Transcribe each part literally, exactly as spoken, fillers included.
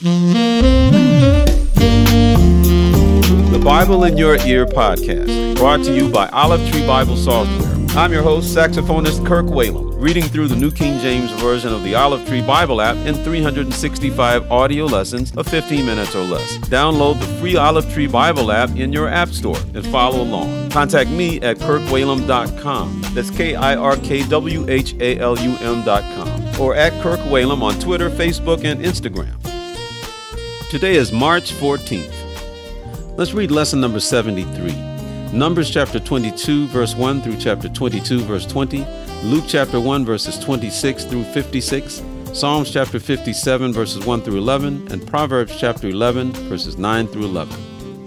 The Bible in Your Ear podcast, brought to you by Olive Tree Bible Software. I'm your host, saxophonist Kirk Whalum, reading through the New King James Version of the Olive Tree Bible app in three hundred sixty-five audio lessons of fifteen minutes or less. Download the free Olive Tree Bible app in your app store and follow along. Contact me at kirk whalum dot com. That's K I R K W H A L U M dot com. Or at Kirk Whalum on Twitter, Facebook, and Instagram. Today is March fourteenth. Let's read lesson number seventy-three. Numbers chapter twenty-two, verse one through chapter twenty-two, verse twenty. Luke chapter one, verses twenty-six through fifty-six. Psalms chapter fifty-seven, verses one through eleven. And Proverbs chapter eleven, verses nine through eleven.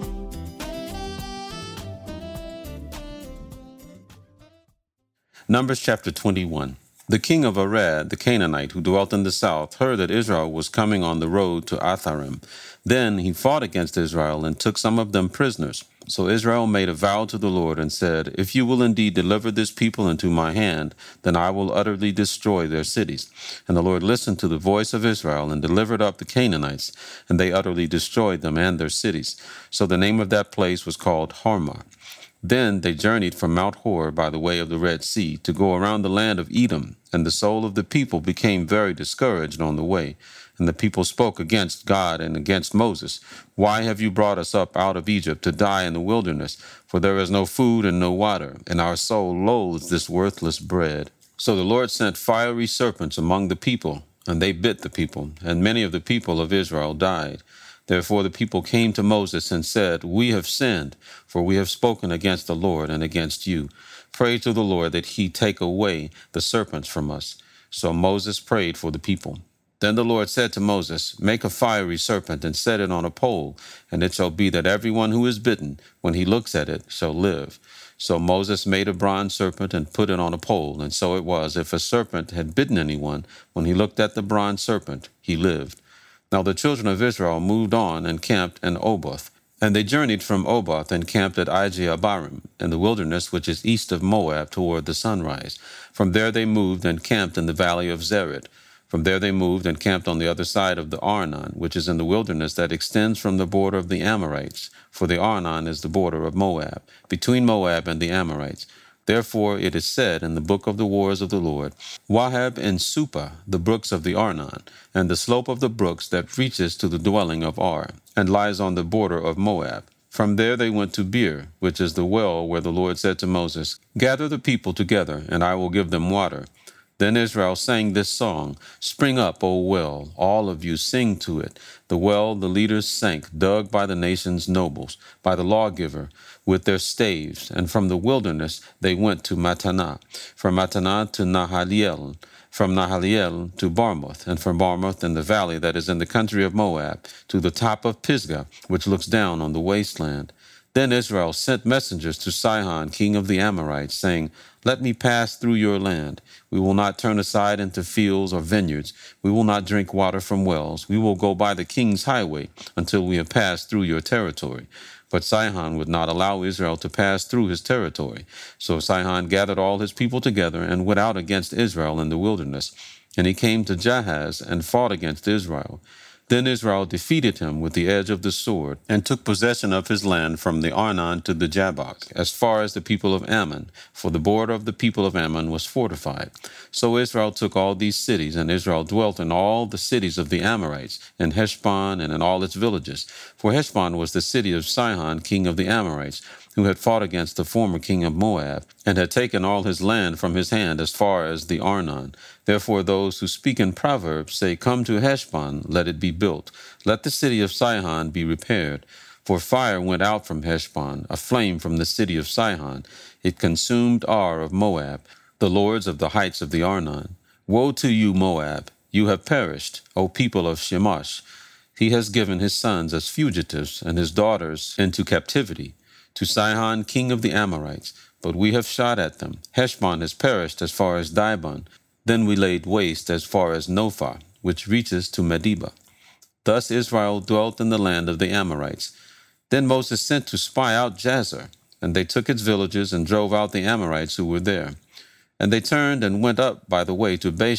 Numbers chapter twenty-one. The king of Arad, the Canaanite, who dwelt in the south, heard that Israel was coming on the road to Atharim. Then he fought against Israel and took some of them prisoners. So Israel made a vow to the Lord and said, "If you will indeed deliver this people into my hand, then I will utterly destroy their cities." And the Lord listened to the voice of Israel and delivered up the Canaanites, and they utterly destroyed them and their cities. So the name of that place was called Hormah. Then they journeyed from Mount Hor by the way of the Red Sea to go around the land of Edom, and the soul of the people became very discouraged on the way. And the people spoke against God and against Moses. "Why have you brought us up out of Egypt to die in the wilderness? For there is no food and no water, and our soul loathes this worthless bread." So the Lord sent fiery serpents among the people, and they bit the people, and many of the people of Israel died. Therefore the people came to Moses and said, "We have sinned, for we have spoken against the Lord and against you. Pray to the Lord that he take away the serpents from us." So Moses prayed for the people. Then the Lord said to Moses, "Make a fiery serpent and set it on a pole, and it shall be that everyone who is bitten, when he looks at it, shall live." So Moses made a bronze serpent and put it on a pole, and so it was, if a serpent had bitten anyone, when he looked at the bronze serpent, he lived. Now the children of Israel moved on and camped in Oboth. And they journeyed from Oboth and camped at Ijeabarim, in the wilderness which is east of Moab toward the sunrise. From there they moved and camped in the valley of Zered. From there they moved and camped on the other side of the Arnon, which is in the wilderness that extends from the border of the Amorites, for the Arnon is the border of Moab, between Moab and the Amorites. Therefore it is said in the book of the wars of the Lord, "Wahab and Supa, the brooks of the Arnon, and the slope of the brooks that reaches to the dwelling of Ar, and lies on the border of Moab." From there they went to Beer, which is the well where the Lord said to Moses, "Gather the people together, and I will give them water." Then Israel sang this song, "Spring up, O well, all of you sing to it. The well the leaders sank, dug by the nation's nobles, by the lawgiver, with their staves. And from the wilderness they went to Mattanah, from Mattanah to Nahaliel, from Nahaliel to Barmoth, and from Barmoth in the valley that is in the country of Moab, to the top of Pisgah, which looks down on the wasteland." Then Israel sent messengers to Sihon, king of the Amorites, saying, "Let me pass through your land. We will not turn aside into fields or vineyards. We will not drink water from wells. We will go by the king's highway until we have passed through your territory." But Sihon would not allow Israel to pass through his territory. So Sihon gathered all his people together and went out against Israel in the wilderness. And he came to Jahaz and fought against Israel. Then Israel defeated him with the edge of the sword, and took possession of his land from the Arnon to the Jabbok, as far as the people of Ammon, for the border of the people of Ammon was fortified. So Israel took all these cities, and Israel dwelt in all the cities of the Amorites, in Heshbon and in all its villages. For Heshbon was the city of Sihon, king of the Amorites, who had fought against the former king of Moab, and had taken all his land from his hand as far as the Arnon. Therefore those who speak in Proverbs say, "Come to Heshbon, let it be built. Let the city of Sihon be repaired." For fire went out from Heshbon, a flame from the city of Sihon. It consumed Ar of Moab, the lords of the heights of the Arnon. Woe to you, Moab! You have perished, O people of Shemosh. He has given his sons as fugitives and his daughters into captivity to Sihon, king of the Amorites, but we have shot at them. Heshbon has perished as far as Dibon. Then we laid waste as far as Nophah, which reaches to Medeba. Thus Israel dwelt in the land of the Amorites. Then Moses sent to spy out Jazer, and they took its villages and drove out the Amorites who were there. And they turned and went up by the way to Bashan,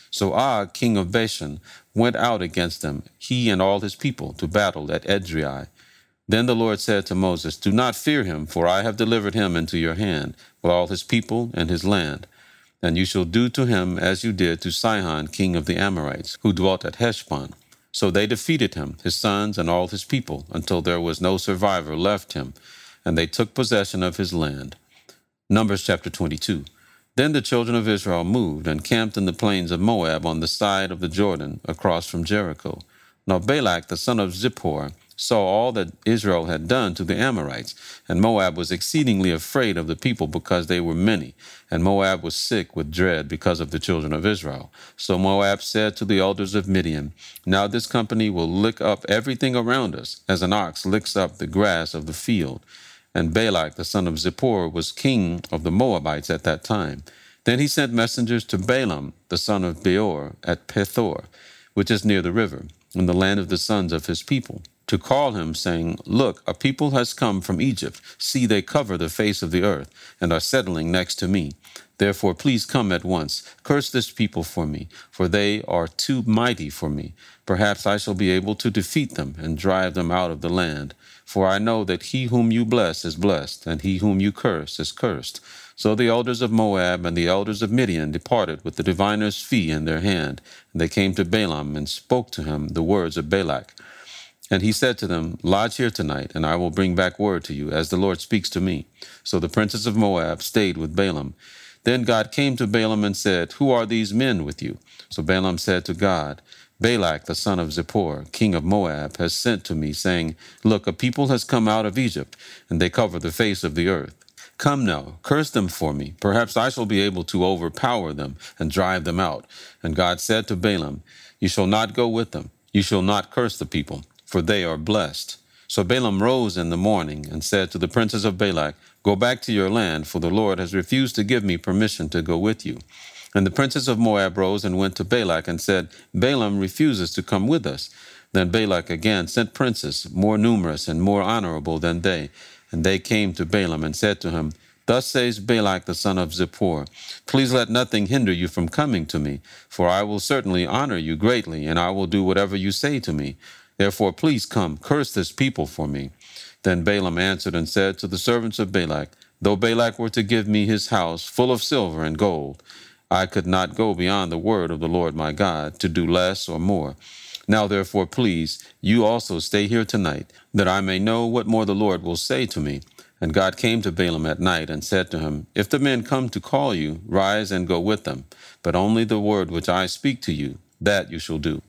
So Og, king of Bashan, went out against them, he and all his people, to battle at Edrei. Then the Lord said to Moses, Do not fear him, for I have delivered him into your hand, with all his people and his land. And you shall do to him as you did to Sihon, king of the Amorites, who dwelt at Heshbon. So they defeated him, his sons, and all his people, until there was no survivor left him, and they took possession of his land. Numbers chapter twenty-two. Then the children of Israel moved and camped in the plains of Moab on the side of the Jordan, across from Jericho. Now Balak the son of Zippor saw all that Israel had done to the Amorites, and Moab was exceedingly afraid of the people because they were many, and Moab was sick with dread because of the children of Israel. So Moab said to the elders of Midian, Now this company will lick up everything around us, as an ox licks up the grass of the field. And Balak the son of Zippor was king of the Moabites at that time. Then he sent messengers to Balaam the son of Beor at Pethor, which is near the river, in the land of the sons of his people, to call him, saying, Look, a people has come from Egypt. See, they cover the face of the earth, and are settling next to me. Therefore, please come at once. Curse this people for me, for they are too mighty for me. Perhaps I shall be able to defeat them and drive them out of the land. For I know that he whom you bless is blessed, and he whom you curse is cursed. So the elders of Moab and the elders of Midian departed with the diviner's fee in their hand. And they came to Balaam and spoke to him the words of Balak. And he said to them, Lodge here tonight, and I will bring back word to you, as the Lord speaks to me. So the princes of Moab stayed with Balaam. Then God came to Balaam and said, Who are these men with you? So Balaam said to God, Balak the son of Zippor, king of Moab, has sent to me, saying, Look, a people has come out of Egypt, and they cover the face of the earth. Come now, curse them for me. Perhaps I shall be able to overpower them and drive them out. And God said to Balaam, You shall not go with them. You shall not curse the people, for they are blessed. So Balaam rose in the morning and said to the princes of Balak, Go back to your land, for the Lord has refused to give me permission to go with you. And the princes of Moab rose and went to Balak and said, Balaam refuses to come with us. Then Balak again sent princes, more numerous and more honorable than they. And they came to Balaam and said to him, Thus says Balak the son of Zippor, Please let nothing hinder you from coming to me, for I will certainly honor you greatly, and I will do whatever you say to me. Therefore, please come, curse this people for me. Then Balaam answered and said to the servants of Balak, Though Balak were to give me his house full of silver and gold, I could not go beyond the word of the Lord my God, to do less or more. Now therefore, please, you also stay here tonight, that I may know what more the Lord will say to me. And God came to Balaam at night and said to him, If the men come to call you, rise and go with them, but only the word which I speak to you, that you shall do.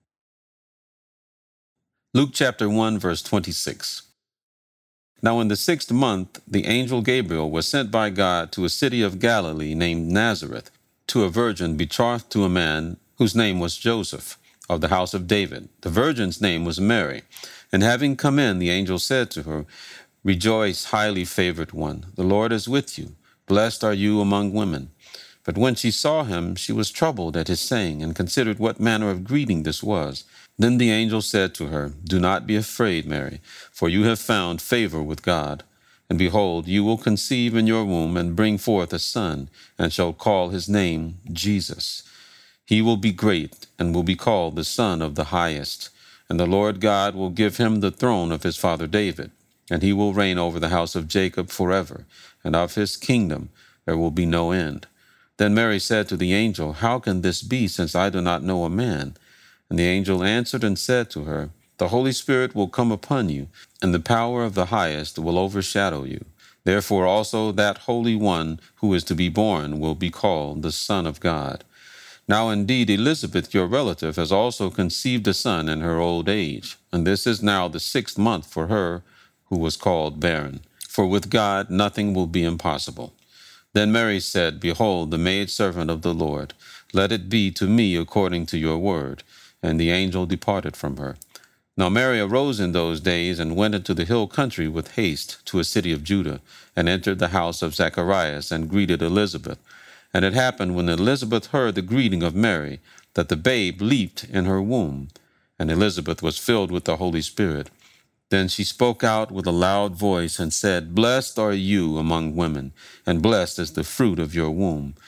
Luke chapter one, verse twenty-six. Now in the sixth month, the angel Gabriel was sent by God to a city of Galilee named Nazareth, to a virgin betrothed to a man whose name was Joseph, of the house of David. The virgin's name was Mary. And having come in, the angel said to her, Rejoice, highly favored one, the Lord is with you. Blessed are you among women. But when she saw him, she was troubled at his saying, and considered what manner of greeting this was. Then the angel said to her, Do not be afraid, Mary, for you have found favor with God. And behold, you will conceive in your womb and bring forth a son, and shall call his name Jesus. He will be great, and will be called the Son of the Highest. And the Lord God will give him the throne of his father David, and he will reign over the house of Jacob forever, and of his kingdom there will be no end. Then Mary said to the angel, How can this be, since I do not know a man? And the angel answered and said to her, The Holy Spirit will come upon you, and the power of the Highest will overshadow you. Therefore also that Holy One who is to be born will be called the Son of God. Now indeed Elizabeth, your relative, has also conceived a son in her old age, and this is now the sixth month for her who was called barren. For with God nothing will be impossible. Then Mary said, Behold, the maidservant of the Lord, let it be to me according to your word. And the angel departed from her. Now Mary arose in those days and went into the hill country with haste to a city of Judah, and entered the house of Zacharias, and greeted Elizabeth. And it happened, when Elizabeth heard the greeting of Mary, that the babe leaped in her womb, and Elizabeth was filled with the Holy Spirit. Then she spoke out with a loud voice and said, Blessed are you among women, and blessed is the fruit of your womb.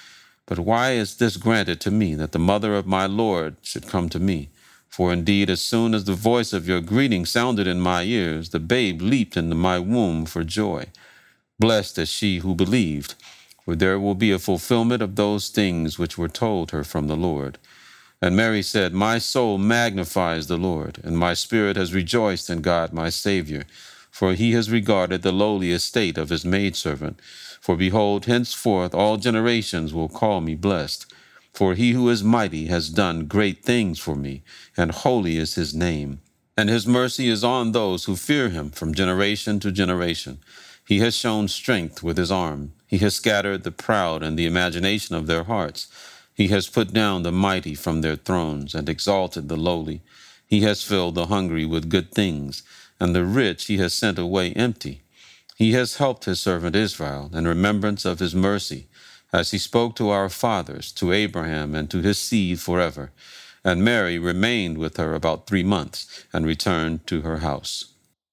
But why is this granted to me, that the mother of my Lord should come to me? For indeed, as soon as the voice of your greeting sounded in my ears, the babe leaped into my womb for joy. Blessed is she who believed, for there will be a fulfillment of those things which were told her from the Lord. And Mary said, My soul magnifies the Lord, and my spirit has rejoiced in God my Savior, for he has regarded the lowly estate of his maidservant. For behold, henceforth all generations will call me blessed. For he who is mighty has done great things for me, and holy is his name. And his mercy is on those who fear him from generation to generation. He has shown strength with his arm. He has scattered the proud in the imagination of their hearts. He has put down the mighty from their thrones and exalted the lowly. He has filled the hungry with good things, and the rich he has sent away empty. He has helped his servant Israel in remembrance of his mercy, as he spoke to our fathers, to Abraham, and to his seed forever. And Mary remained with her about three months and returned to her house.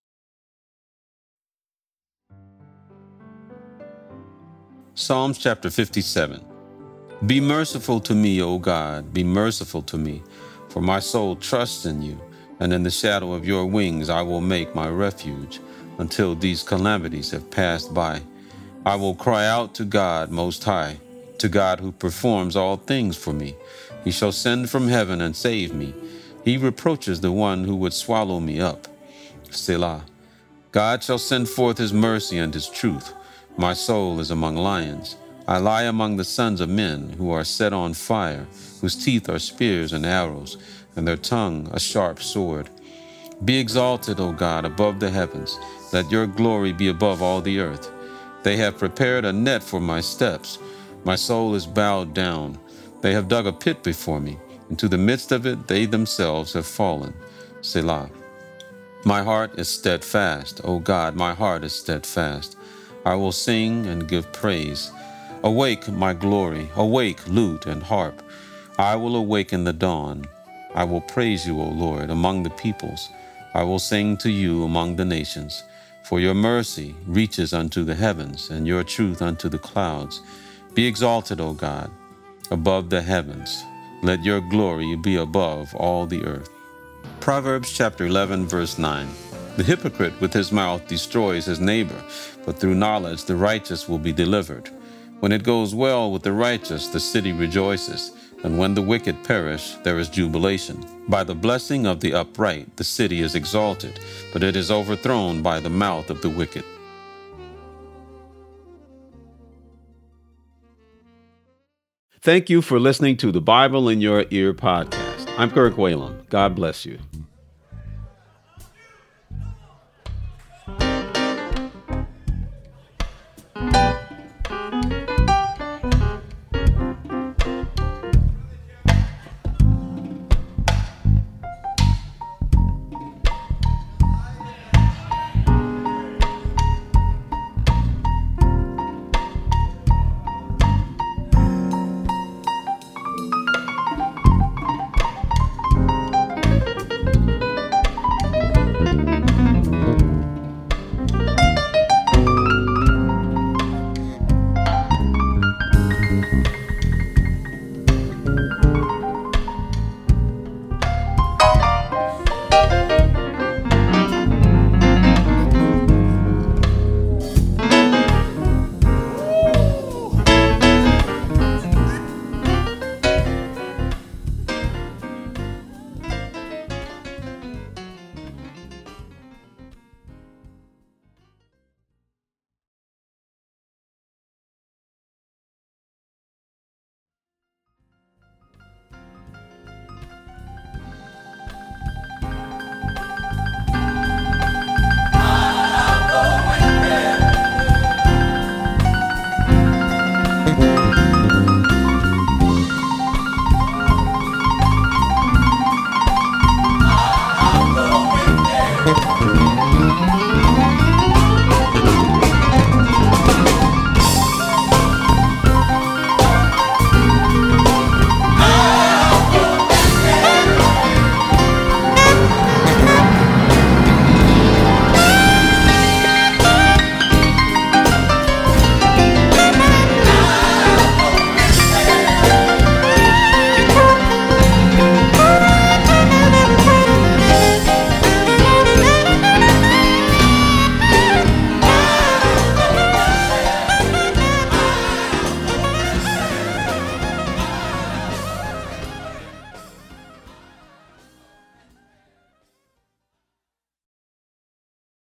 Psalms chapter fifty-seven. Be merciful to me, O God, be merciful to me, for my soul trusts in you, and in the shadow of your wings I will make my refuge, until these calamities have passed by. I will cry out to God Most High, to God who performs all things for me. He shall send from heaven and save me. He reproaches the one who would swallow me up. Selah. God shall send forth his mercy and his truth. My soul is among lions. I lie among the sons of men who are set on fire, whose teeth are spears and arrows, and their tongue a sharp sword. Be exalted, O God, above the heavens. Let your glory be above all the earth. They have prepared a net for my steps. My soul is bowed down. They have dug a pit before me. Into the midst of it they themselves have fallen. Selah. My heart is steadfast. O God, my heart is steadfast. I will sing and give praise. Awake, my glory. Awake, lute and harp. I will awake in the dawn. I will praise you, O Lord, among the peoples. I will sing to you among the nations. For your mercy reaches unto the heavens, and your truth unto the clouds. Be exalted, O God, above the heavens. Let your glory be above all the earth. Proverbs chapter eleven, verse nine. The hypocrite with his mouth destroys his neighbor, but through knowledge the righteous will be delivered. When it goes well with the righteous, the city rejoices, and when the wicked perish, there is jubilation. By the blessing of the upright, the city is exalted, but it is overthrown by the mouth of the wicked. Thank you for listening to the Bible in Your Ear podcast. I'm Kirk Whalum. God bless you.